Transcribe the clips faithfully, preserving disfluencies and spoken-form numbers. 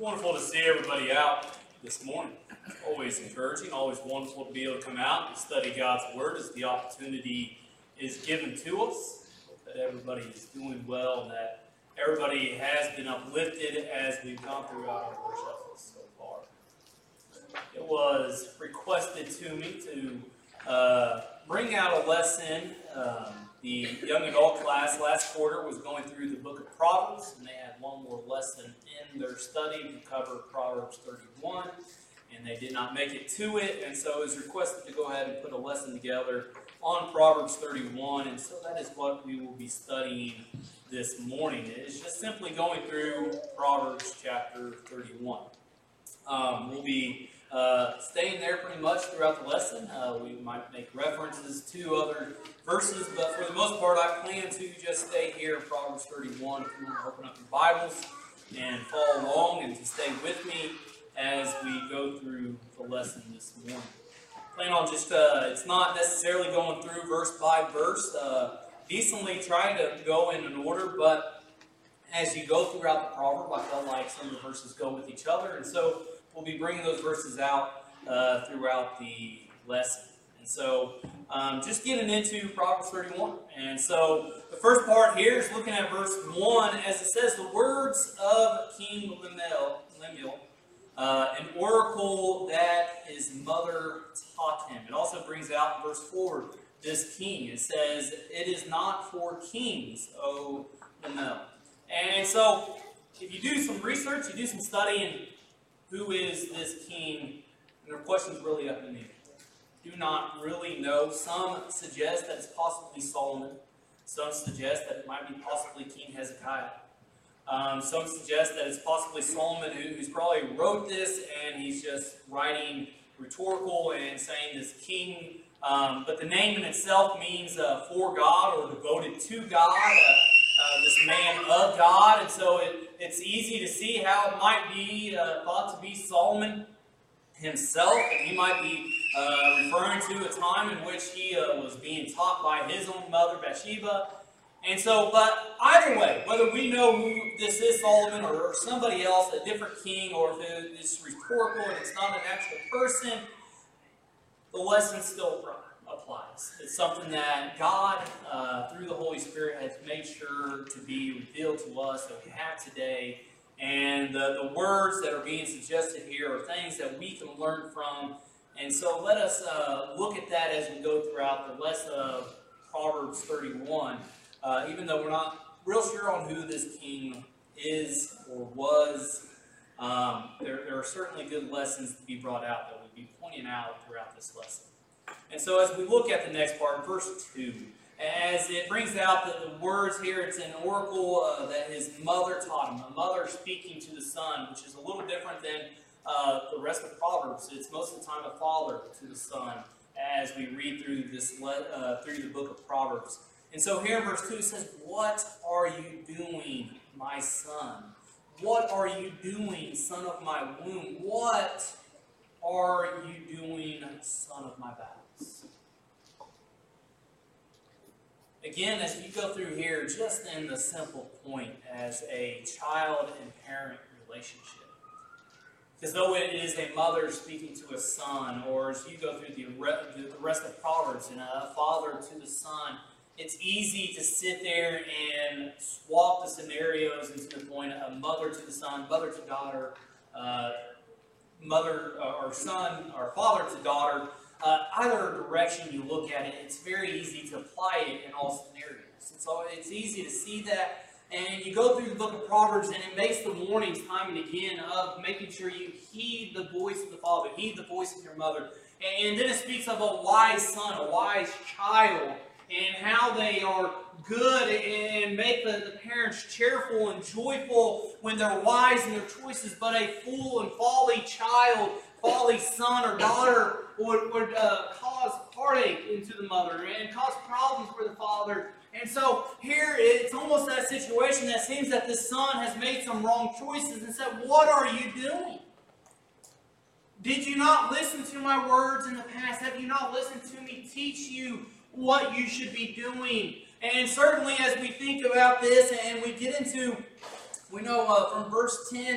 Wonderful to see everybody out this morning. Always encouraging, always wonderful to be able to come out and study God's Word as the opportunity is given to us. Hope that everybody is doing well and that everybody has been uplifted as we've gone throughout our worship so far. It was requested to me to uh, bring out a lesson. Um, the young adult class last quarter was going through the book of Proverbs, and they had one more lesson in their study to cover Proverbs thirty-one, and they did not make it to it, and so it was requested to go ahead and put a lesson together on Proverbs thirty-one, and so that is what we will be studying this morning. It is just simply going through Proverbs chapter thirty-one. Um, we'll be uh, staying there pretty much throughout the lesson. Uh, we might make references to other verses, but for the most part, I plan to just stay here in Proverbs thirty-one. If you want to open up your Bibles and follow along and to stay with me as we go through the lesson this morning. Plan on just, uh, it's not necessarily going through verse by verse, uh, decently trying to go in an order, but as you go throughout the proverb, I felt like some of the verses go with each other, and so we'll be bringing those verses out uh, throughout the lesson. And so, um, just getting into Proverbs thirty-one. And so, the first part here is looking at verse one, as it says, the words of King Lemuel, Lemuel uh, an oracle that his mother taught him. It also brings out in verse four, this king. It says, it is not for kings, O Lemuel. And so, if you do some research, you do some studying, who is this king? And the question's really up to me. Do not really know. Some suggest that it's possibly Solomon. Some suggest that it might be possibly King Hezekiah. Um, some suggest that it's possibly Solomon who, who's probably wrote this and he's just writing rhetorical and saying this king. Um, but the name in itself means uh, for God or devoted to God, uh, uh, this man of God. And so it, it's easy to see how it might be uh, thought to be Solomon himself, and he might be uh, referring to a time in which he uh, was being taught by his own mother, Bathsheba. And so, but either way, whether we know who this is, Solomon, or, or somebody else, a different king, or if it's rhetorical and it's not an actual person, the lesson still applies. It's something that God, uh, through the Holy Spirit, has made sure to be revealed to us that we have today. And the, the words that are being suggested here are things that we can learn from. And so let us uh, look at that as we go throughout the lesson of Proverbs thirty-one. Uh, even though we're not real sure on who this king is or was, um, there, there are certainly good lessons to be brought out that we'll be pointing out throughout this lesson. And so as we look at the next part, verse two, as it brings out the, the words here, it's an oracle uh, that his mother taught him, a mother speaking to the son, which is a little different than uh, the rest of Proverbs. It's most of the time a father to the son as we read through this uh, through the book of Proverbs. And so here in verse two it says, what are you doing, my son? What are you doing, son of my womb? What are you doing, son of my bowels? Again, as you go through here, just in the simple point as a child and parent relationship. Because though it is a mother speaking to a son, or as you go through the rest of Proverbs, and a father to the son, it's easy to sit there and swap the scenarios into the point of mother to the son, mother to daughter, uh, mother uh, or son, or father to daughter. Uh, either direction you look at it, it's very easy to apply it in all scenarios. It's, all, it's easy to see that. And you go through the book of Proverbs, and it makes the warnings time and again of making sure you heed the voice of the father, heed the voice of your mother. And, and then it speaks of a wise son, a wise child, and how they are good and make the, the parents cheerful and joyful when they're wise in their choices, but a fool and folly child, folly son or daughter would, would uh, cause heartache into the mother and cause problems for the father. And so here it's almost that situation that seems that the son has made some wrong choices and said, what are you doing? Did you not listen to my words in the past? Have you not listened to me teach you what you should be doing? And certainly as we think about this and we get into, we know uh, from verse ten,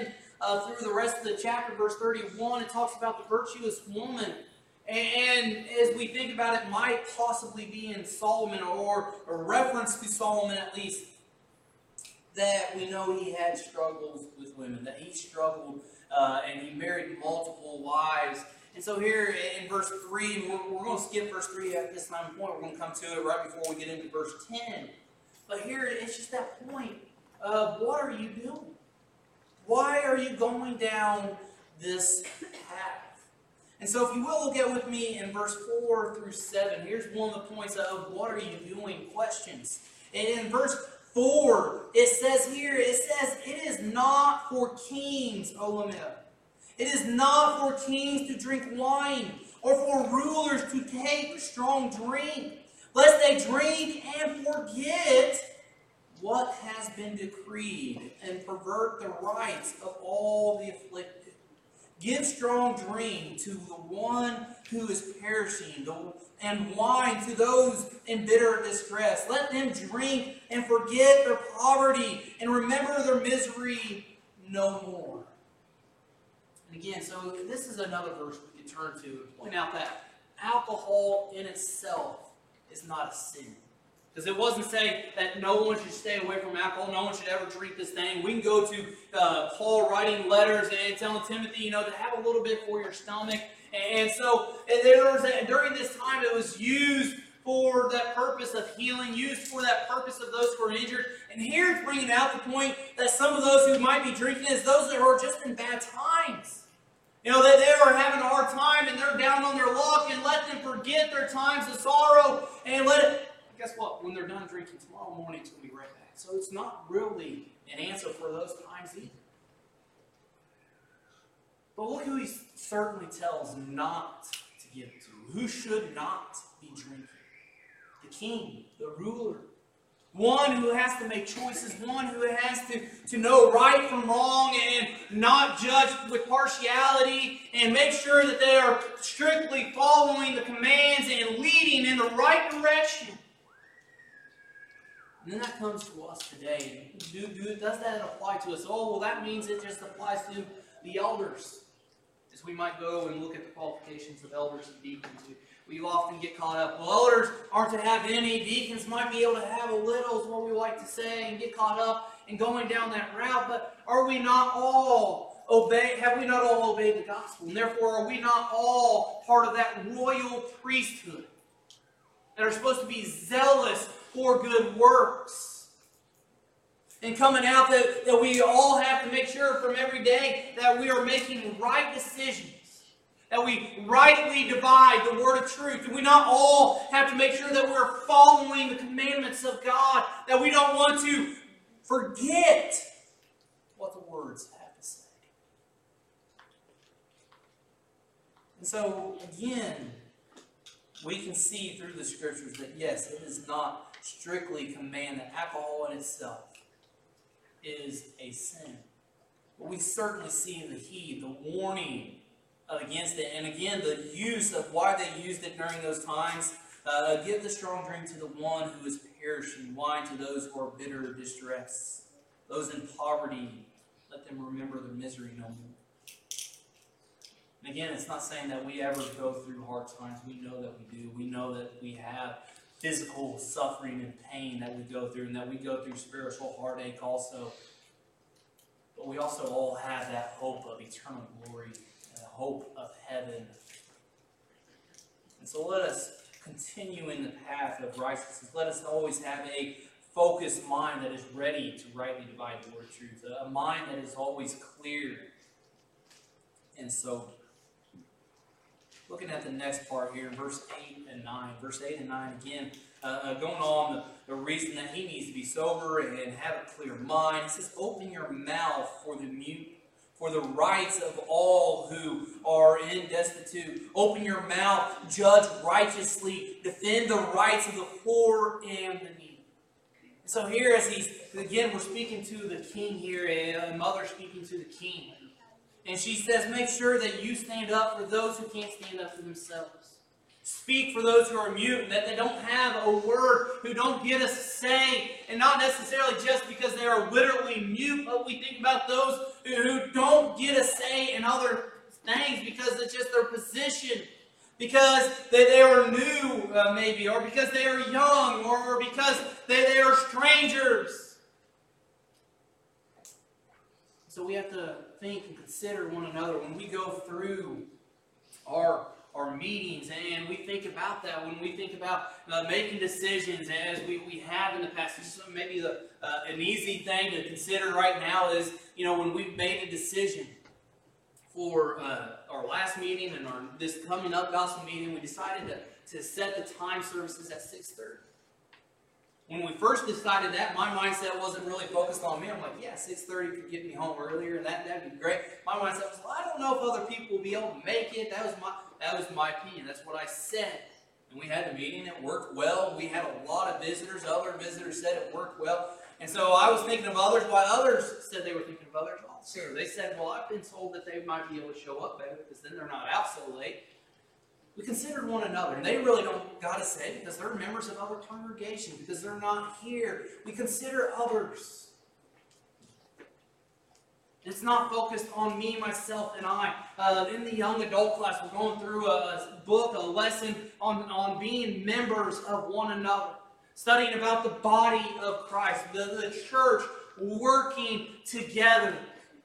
uh, through the rest of the chapter, verse thirty-one, it talks about the virtuous woman. And as we think about it, might possibly be in Solomon, or a reference to Solomon at least, that we know he had struggles with women, that he struggled uh, and he married multiple wives. And so here in verse three, we're, we're going to skip verse three at this time point. We're going to come to it right before we get into verse ten. But here it's just that point of, what are you doing? Why are you going down this path? And so if you will, look at with me in verse four through seven. Here's one of the points of, what are you doing? Questions. And in verse four, it says here, it says, it is not for kings, Olamia. It is not for kings to drink wine, or for rulers to take strong drink, lest they drink and forget what has been decreed, and pervert the rights of all the afflicted. Give strong drink to the one who is perishing, and wine to those in bitter distress. Let them drink and forget their poverty, and remember their misery no more. And again, so this is another verse we can turn to and point out that alcohol in itself is not a sin. Because it wasn't saying that no one should stay away from alcohol, no one should ever drink this thing. We can go to uh, Paul writing letters and telling Timothy, you know, to have a little bit for your stomach. And so and there was a, during this time it was used for that purpose of healing, used for that purpose of those who are injured. And here it's bringing out the point that some of those who might be drinking is those that are just in bad times. You know, that they are having a hard time and they're down on their luck, and let them forget their times of sorrow and let it... Guess what? When they're done drinking tomorrow morning, it's going to be right back. So it's not really an answer for those times either. But look who he certainly tells not to give it to. Who should not be drinking? The king, the ruler. One who has to make choices. One who has to, to know right from wrong and not judge with partiality, and make sure that they are strictly following the commands and leading in the right direction. And then that comes to us today. Do, do, does that apply to us? Oh, well, that means it just applies to the elders. As we might go and look at the qualifications of elders and deacons, we, we often get caught up. Well, elders aren't to have any. Deacons might be able to have a little, is what we like to say, and get caught up in going down that route. But are we not all obey? Have we not all obeyed the gospel? And therefore, are we not all part of that royal priesthood that are supposed to be zealous for good works? And coming out that, that we all have to make sure from every day that we are making right decisions, that we rightly divide the word of truth. Do we not all have to make sure that we're following the commandments of God, that we don't want to forget what the words have to say? And so, again, we can see through the scriptures that yes, it is not strictly command that alcohol in itself is a sin. But we certainly see the heed, the warning against it, and again, the use of why they used it during those times. Uh, give the strong drink to the one who is perishing, wine to those who are bitter distress, those in poverty, let them remember their misery no more. And again, it's not saying that we ever go through hard times. We know that we do. We know that we have physical suffering and pain that we go through, and that we go through spiritual heartache also. But we also all have that hope of eternal glory, and a hope of heaven. And so let us continue in the path of righteousness. Let us always have a focused mind that is ready to rightly divide the word of truth, a mind that is always clear and sober. Looking at the next part here, verse eight and nine. Verse eight and nine again, uh, uh, going on the, the reason that he needs to be sober and have a clear mind. It says, open your mouth for the mute, for the rights of all who are in destitute. Open your mouth, judge righteously, defend the rights of the poor and the needy. So here, as he's, again, we're speaking to the king here, a mother speaking to the king. And she says, make sure that you stand up for those who can't stand up for themselves. speak for those who are mute, that they don't have a word, who don't get a say, and not necessarily just because they are literally mute, but we think about those who don't get a say in other things because it's just their position, because they, they are new, uh, maybe, or because they are young, or, or because they, they are strangers. So we have to think and consider one another when we go through our our meetings, and we think about that when we think about uh, making decisions as we, we have in the past. Just maybe the, uh, an easy thing to consider right now is, you know, when we've made a decision for uh, our last meeting and our this coming up gospel meeting, we decided to, to set the time services at six thirty. When we first decided that, my mindset wasn't really focused on me. I'm like, yeah, six thirty could get me home earlier, and that, that'd be great. My mindset was, well, I don't know if other people will be able to make it. That was my that was my opinion. That's what I said. And we had a meeting. It worked well. We had a lot of visitors. Other visitors said it worked well. And so I was thinking of others, while others said they were thinking of others also. They said, well, I've been told that they might be able to show up better because then they're not out so late. We considered one another, and they really don't got to say because they're members of other congregations, because they're not here. We consider others. It's not focused on me, myself, and I. Uh, in the young adult class, we're going through a book, a lesson on, on being members of one another, studying about the body of Christ, the, the church working together.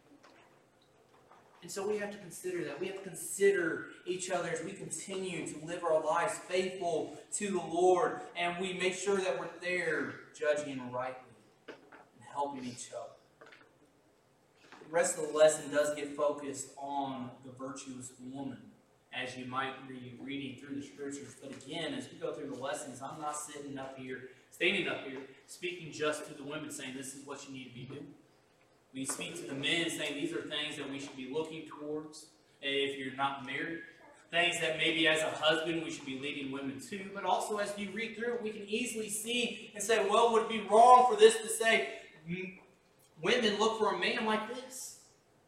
And so we have to consider that. We have to consider each other as we continue to live our lives faithful to the Lord. And we make sure that we're there judging rightly and helping each other. The rest of the lesson does get focused on the virtuous woman, as you might be reading through the scriptures. But again, as we go through the lessons, I'm not sitting up here, standing up here, speaking just to the women, saying this is what you need to be doing. We speak to the men saying these are things that we should be looking towards if you're not married. Things that maybe as a husband we should be leading women to. But also as you read through it, we can easily see and say, well, would it be wrong for this to say, women look for a man like this?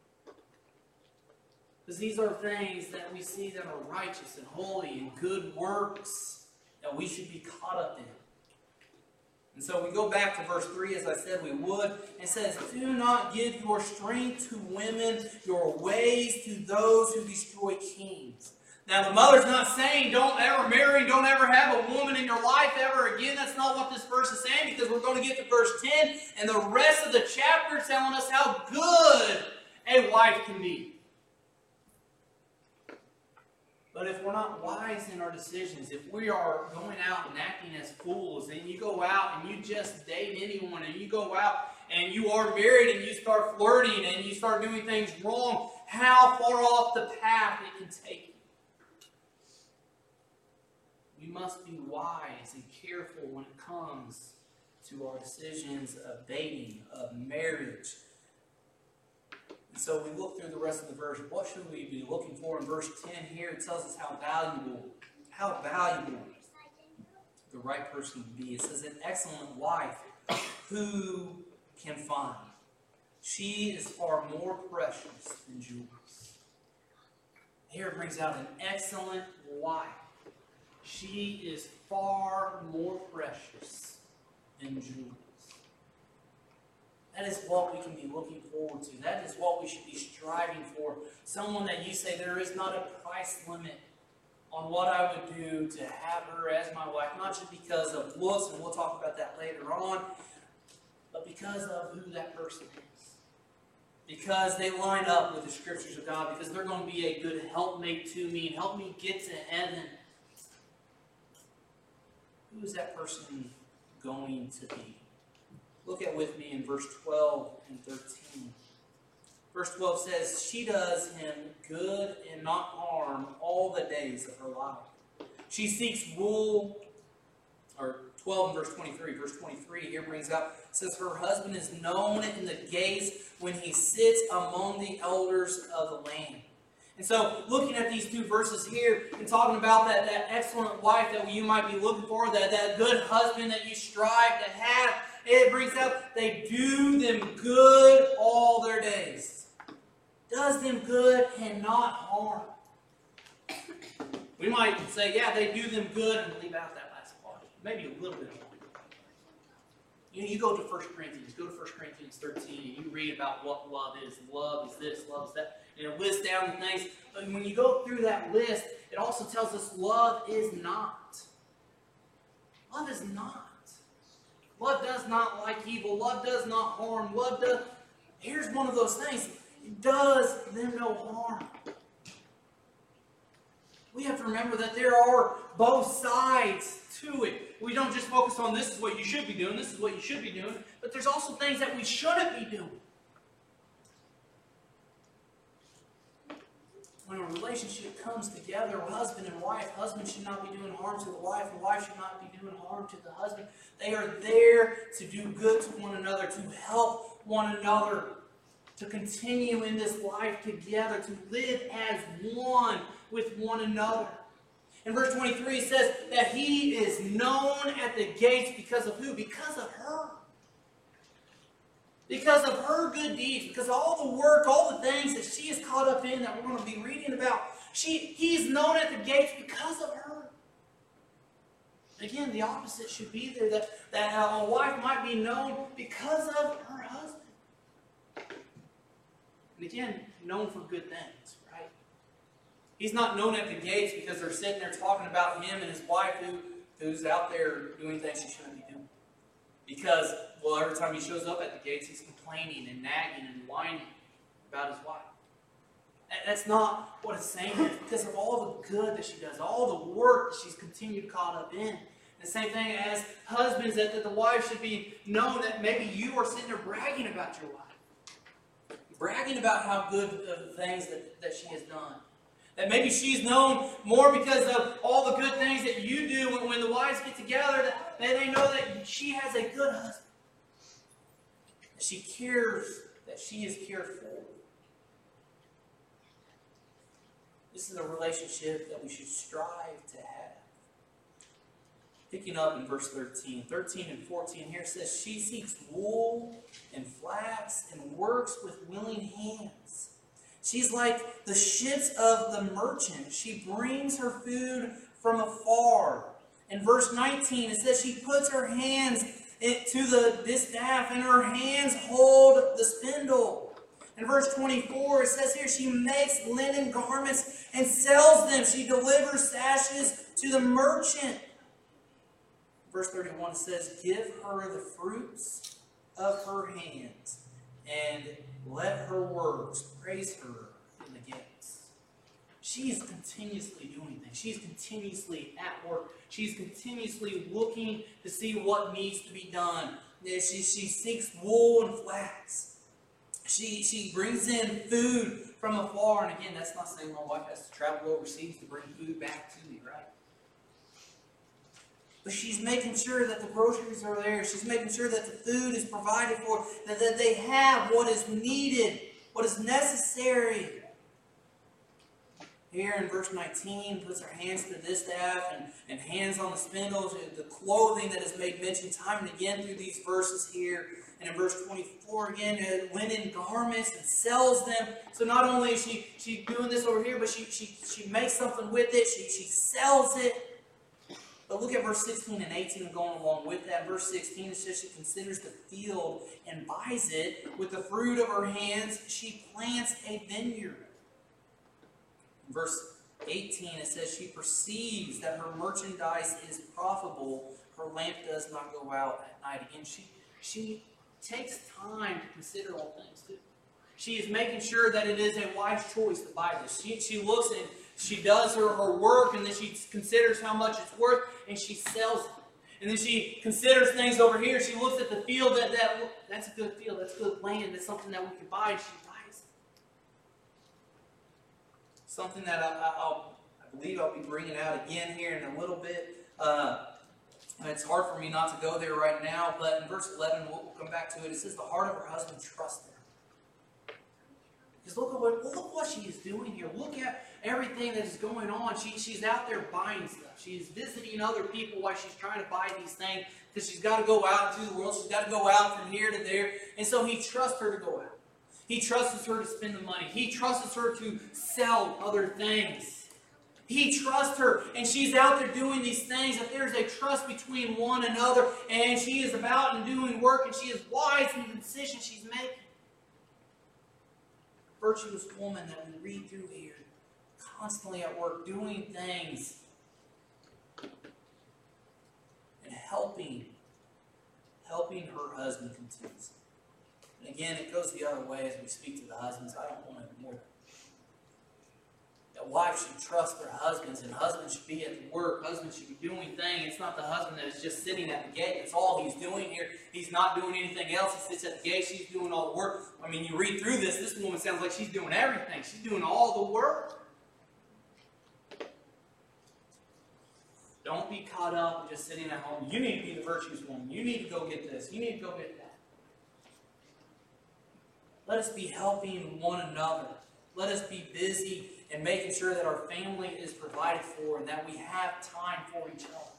Because these are things that we see that are righteous and holy and good works that we should be caught up in. And so we go back to verse three, as I said we would. It says, do not give your strength to women, your ways to those who destroy kings. Now the mother's not saying don't ever marry, don't ever have a woman in your life ever again. That's not what this verse is saying, because we're going to get to verse ten, and the rest of the chapter is telling us how good a wife can be. But if we're not wise in our decisions, if we are going out and acting as fools, and you go out and you just date anyone, and you go out and you are married and you start flirting and you start doing things wrong, how far off the path it can take you. We must be wise and careful when it comes to our decisions of dating, of marriage. And so we look through the rest of the verse. What should we be looking for in verse ten here? It tells us how valuable, how valuable the right person would be. It says, an excellent wife who can find. She is far more precious than jewels. Here it brings out an excellent wife. She is far more precious than jewels. That is what we can be looking forward to. That is what we should be striving for. Someone that you say there is not a price limit on what I would do to have her as my wife. Not just because of looks, and we'll talk about that later on, but because of who that person is. Because they line up with the scriptures of God. Because they're going to be a good helpmate to me and help me get to heaven. Who is that person going to be? Look at with me in verse twelve and thirteen. Verse twelve says, she does him good and not harm all the days of her life. She seeks rule, or twelve and verse twenty-three. Verse twenty-three here brings up, says, her husband is known in the gates when he sits among the elders of the land. And so, looking at these two verses here and talking about that, that excellent wife that you might be looking for, that, that good husband that you strive to have, it brings up, they do them good all their days. Does them good and not harm. We might say, yeah, they do them good, and leave out that last part. Maybe a little bit more. You know, you go to First Corinthians, go to First Corinthians thirteen, and you read about what love is. Love is this, love is that. And it lists down the things. But when you go through that list, it also tells us love is not. Love is not. Love does not like evil. Love does not harm. Love does... Here's one of those things. It does them no harm. We have to remember that there are both sides to it. We don't just focus on this is what you should be doing, this is what you should be doing, but there's also things that we shouldn't be doing. When a relationship comes together, husband and wife, husband should not be doing harm to the wife, and wife should not be doing harm to the husband. They are there to do good to one another, to help one another, to continue in this life together, to live as one with one another. In verse twenty-three it says that he is known at the gates because of who? Because of her. Because of her good deeds, because of all the work, all the things that she is caught up in that we're going to be reading about. She, he's known at the gates because of her. Again, the opposite should be there, that, that a wife might be known because of her husband. And again, known for good things, right? He's not known at the gates because they're sitting there talking about him and his wife who, who's out there doing things he shouldn't be doing. Because, well, every time he shows up at the gates, he's complaining and nagging and whining about his wife. That's not what it's saying. It's because of all the good that she does, all the work that she's continued caught up in. The same thing as husbands, that, that the wife should be known that maybe you are sitting there bragging about your wife. Bragging about how good of the things that, that she has done. That maybe she's known more because of all the good things that you do when, when the wives get together, that, that they know that she has a good husband. That she cares, that she is cared for. This is a relationship that we should strive to have. Picking up in verse thirteen. thirteen and fourteen here says, she seeks wool and flax and works with willing hands. She's like the ships of the merchant. She brings her food from afar. In verse nineteen, it says she puts her hands to the distaff and her hands hold the spindle. In verse twenty-four, it says here she makes linen garments and sells them. She delivers sashes to the merchant. Verse thirty-one says, give her the fruits of her hands and let her works praise her in the gates. She is continuously doing things. She's continuously at work. She's continuously looking to see what needs to be done. She, she seeks wool and flax. She, she brings in food from afar. And again, that's not saying my wife has to travel overseas to bring food back to me, right? But she's making sure that the groceries are there. She's making sure that the food is provided for, that, that they have what is needed, what is necessary. Here in verse nineteen, puts her hands to the distaff and, and hands on the spindles, the clothing that is made mention time and again through these verses here. And in verse twenty-four again, linen garments and sells them. So not only is she, she doing this over here, but she, she, she makes something with it. She, she sells it. But look at verse sixteen and eighteen and going along with that. Verse sixteen, it says she considers the field and buys it. With the fruit of her hands, she plants a vineyard. In verse eighteen, it says she perceives that her merchandise is profitable. Her lamp does not go out at night. Again, she, she takes time to consider all things too. She is making sure that it is a wise choice to buy this. She, she looks and she does her, her work, and then she considers how much it's worth, and she sells it. And then she considers things over here. She looks at the field, that, that that's a good field, that's good land, that's something that we can buy, and she buys it. Something that I, I, I'll, I believe I'll be bringing out again here in a little bit. Uh, and it's hard for me not to go there right now, but in verse eleven, we'll, we'll come back to it. It says the heart of her husband trusts her. Because look at what, look what she is doing here. Look at everything that is going on. She, she's out there buying stuff. She's visiting other people while she's trying to buy these things. Because she's got to go out into the world. She's got to go out from here to there. And so he trusts her to go out. He trusts her to spend the money. He trusts her to sell other things. He trusts her, and she's out there doing these things, that there's a trust between one another, and she is about and doing work, and she is wise in the decisions she's making. Virtuous woman that we read through here, constantly at work, doing things, and helping, helping her husband continuously. And again, it goes the other way as we speak to the husbands. I don't want to ignore that. That wives should trust their husbands, and husbands should be at work. Husbands should be doing things. It's not the husband that is just sitting at the gate. That's all he's doing here. He's not doing anything else. He sits at the gate. She's doing all the work. I mean, you read through this, this woman sounds like she's doing everything. She's doing all the work. Don't be caught up in just sitting at home. You need to be the virtuous woman. You need to go get this. You need to go get that. Let us be helping one another. Let us be busy and making sure that our family is provided for and that we have time for each other.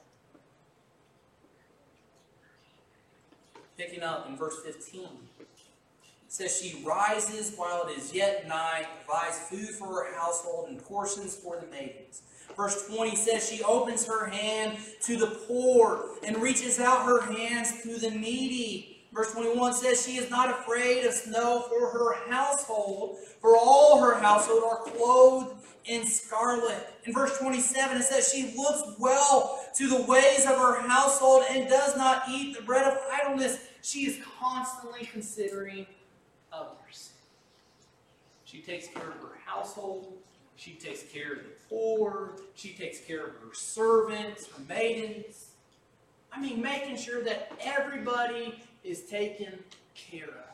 Picking up in verse fifteen. It says, she rises while it is yet night, provides food for her household and portions for the maidens. Verse twenty says, she opens her hand to the poor and reaches out her hands to the needy. Verse twenty-one says, she is not afraid of snow for her household, for all her household are clothed in scarlet. In verse twenty-seven, it says, she looks well to the ways of her household and does not eat the bread of idleness. She is constantly considering others. She takes care of her household. She takes care of the poor. She takes care of her servants, her maidens. I mean, making sure that everybody is taken care of.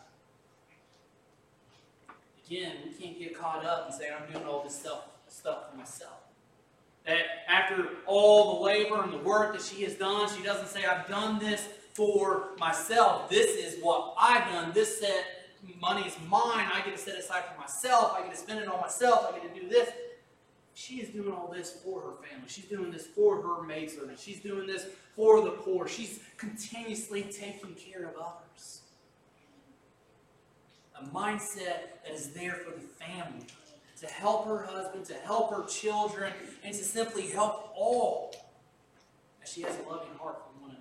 Again, we can't get caught up and say, I'm doing all this stuff, stuff for myself. That after all the labor and the work that she has done, she doesn't say, I've done this for myself. This is what I've done. This set money is mine. I get to set aside for myself. I get to spend it on myself. I get to do this. She is doing all this for her family. She's doing this for her maidservant. She's doing this for the poor. She's continuously taking care of others. A mindset that is there for the family, to help her husband, to help her children, and to simply help all, as she has a loving heart for one another.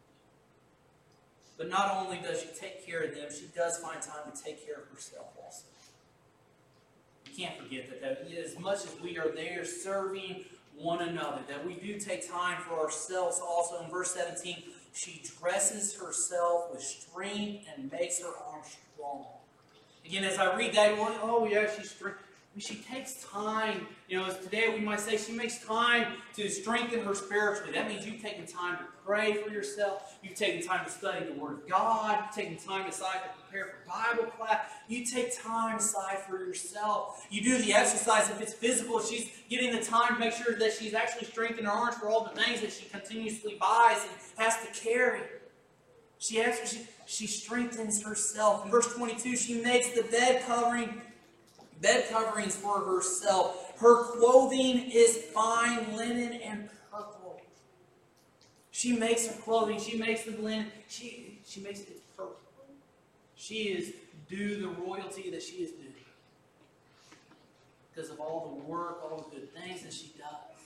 But not only does she take care of them, she does find time to take care of herself also. We can't forget that, that as much as we are there serving one another, that we do take time for ourselves also. In verse seventeen, she dresses herself with strength and makes her arms strong. Again, as I read that, one, oh yeah, she's strength. She takes time, you know, as today we might say she makes time to strengthen her spiritually. That means you've taken time to pray for yourself. You've taken time to study the Word of God. You've taken time aside to prepare for Bible class. You take time aside for yourself. You do the exercise if it's physical. She's getting the time to make sure that she's actually strengthening her arms for all the things that she continuously buys and has to carry. She actually she, she strengthens herself. In verse twenty-two, she makes the bed covering Bed coverings for herself. Her clothing is fine linen and purple. She makes her clothing. She makes the linen. She, she makes it purple. She is due the royalty that she is due. Because of all the work, all the good things that she does.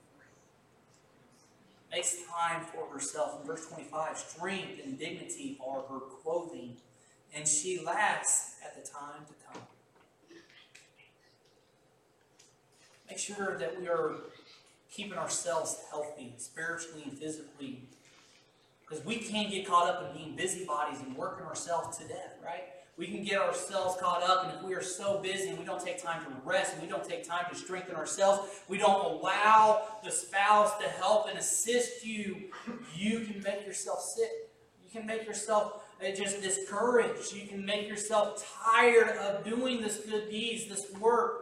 Makes time for herself. In verse twenty-five, strength and dignity are her clothing. And she laughs at the time to come. Make sure that we are keeping ourselves healthy, spiritually and physically. Because we can't get caught up in being busybodies and working ourselves to death, right? We can get ourselves caught up, and if we are so busy and we don't take time to rest, and we don't take time to strengthen ourselves, we don't allow the spouse to help and assist you, you can make yourself sick. You can make yourself just discouraged. You can make yourself tired of doing this good deeds, this work.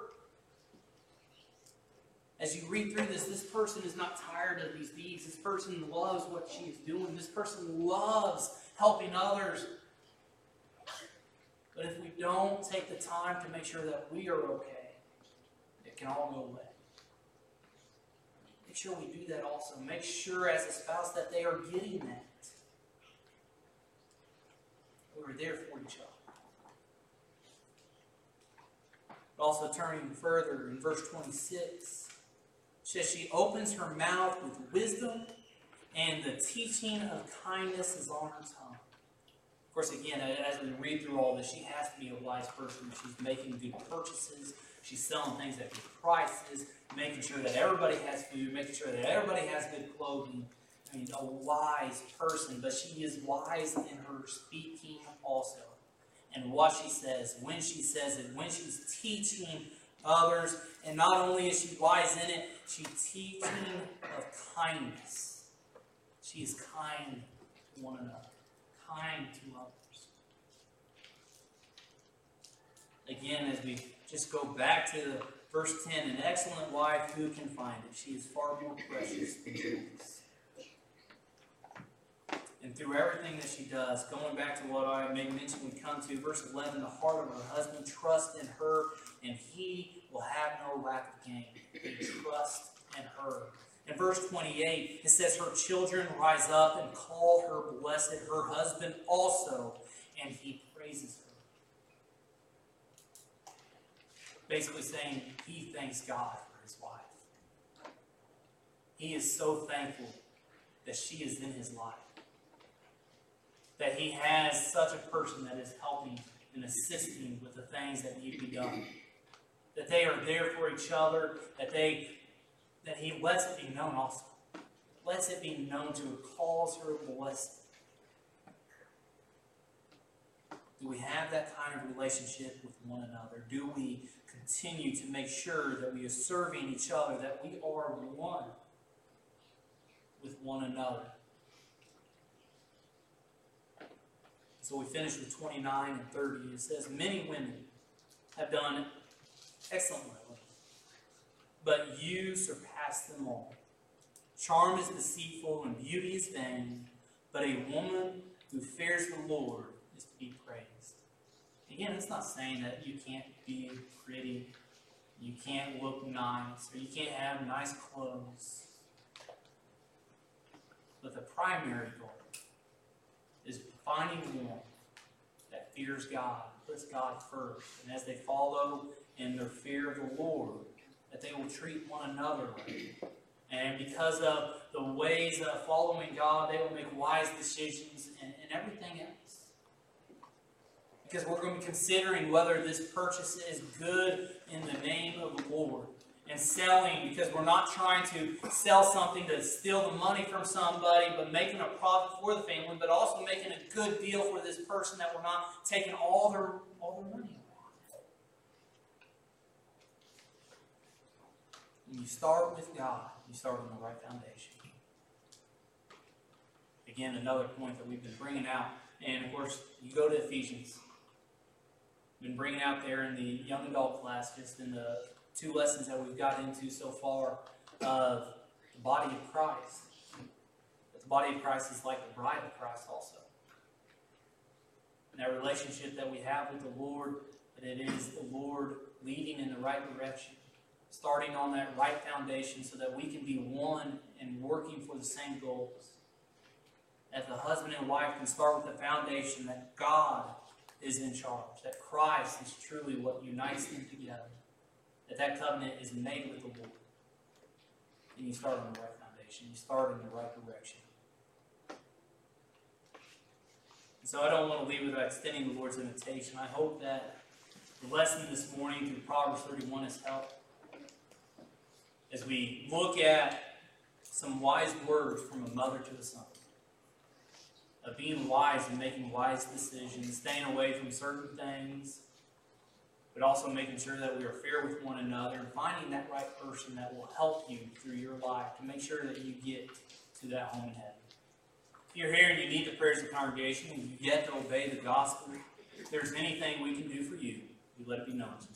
As you read through this, this person is not tired of these deeds. This person loves what she is doing. This person loves helping others. But if we don't take the time to make sure that we are okay, it can all go away. Make sure we do that also. Make sure as a spouse that they are getting that. We are there for each other. But also turning further in verse twenty-six. She says she opens her mouth with wisdom, and the teaching of kindness is on her tongue. Of course, again, as we read through all this, she has to be a wise person. She's making good purchases. She's selling things at good prices, making sure that everybody has food, making sure that everybody has good clothing. I mean, a wise person, but she is wise in her speaking also. And what she says, when she says it, when she's teaching others, and not only is she wise in it, she's teaching of kindness. She is kind to one another, kind to others. Again, as we just go back to verse ten, an excellent wife, who can find it? She is far more precious than jewels. And through everything that she does, going back to what I made mention we come to, verse eleven, the heart of her husband trusts in her, and he will have no lack of gain. He trusts in her. In verse twenty-eight, it says, her children rise up and call her blessed, her husband also, and he praises her. Basically saying he thanks God for his wife. He is so thankful that she is in his life. That he has such a person that is helping and assisting with the things that need to be done. That they are there for each other, that they that he lets it be known also. Lets it be known to her, calls her blessed. Do we have that kind of relationship with one another? Do we continue to make sure that we are serving each other, that we are one with one another? So we finish with twenty-nine and thirty. It says, many women have done excellently, but you surpass them all. Charm is deceitful and beauty is vain, but a woman who fears the Lord is to be praised. Again, it's not saying that you can't be pretty, you can't look nice, or you can't have nice clothes. But the primary goal is finding one that fears God, puts God first, and as they follow in their fear of the Lord, that they will treat one another right. And because of the ways of following God, they will make wise decisions and, and everything else. Because we're going to be considering whether this purchase is good in the name of the Lord. And selling, because we're not trying to sell something to steal the money from somebody, but making a profit for the family, but also making a good deal for this person, that we're not taking all their, all their money. When you start with God, you start on the right foundation. Again, another point that we've been bringing out, and of course, you go to Ephesians. We've been bringing out there in the young adult class, just in the two lessons that we've got into so far of the body of Christ. But the body of Christ is like the bride of Christ also. And that relationship that we have with the Lord, that it is the Lord leading in the right direction, starting on that right foundation so that we can be one and working for the same goals. That the husband and wife can start with the foundation that God is in charge, that Christ is truly what unites them together. That that covenant is made with the Lord. And you start on the right foundation. You start in the right direction. And so I don't want to leave without extending the Lord's invitation. I hope that the lesson this morning through Proverbs thirty-one has helped. As we look at some wise words from a mother to a son. Of being wise and making wise decisions, staying away from certain things, but also making sure that we are fair with one another and finding that right person that will help you through your life to make sure that you get to that home in heaven. If you're here and you need the prayers of the congregation and you yet to obey the gospel, if there's anything we can do for you, we let it be known.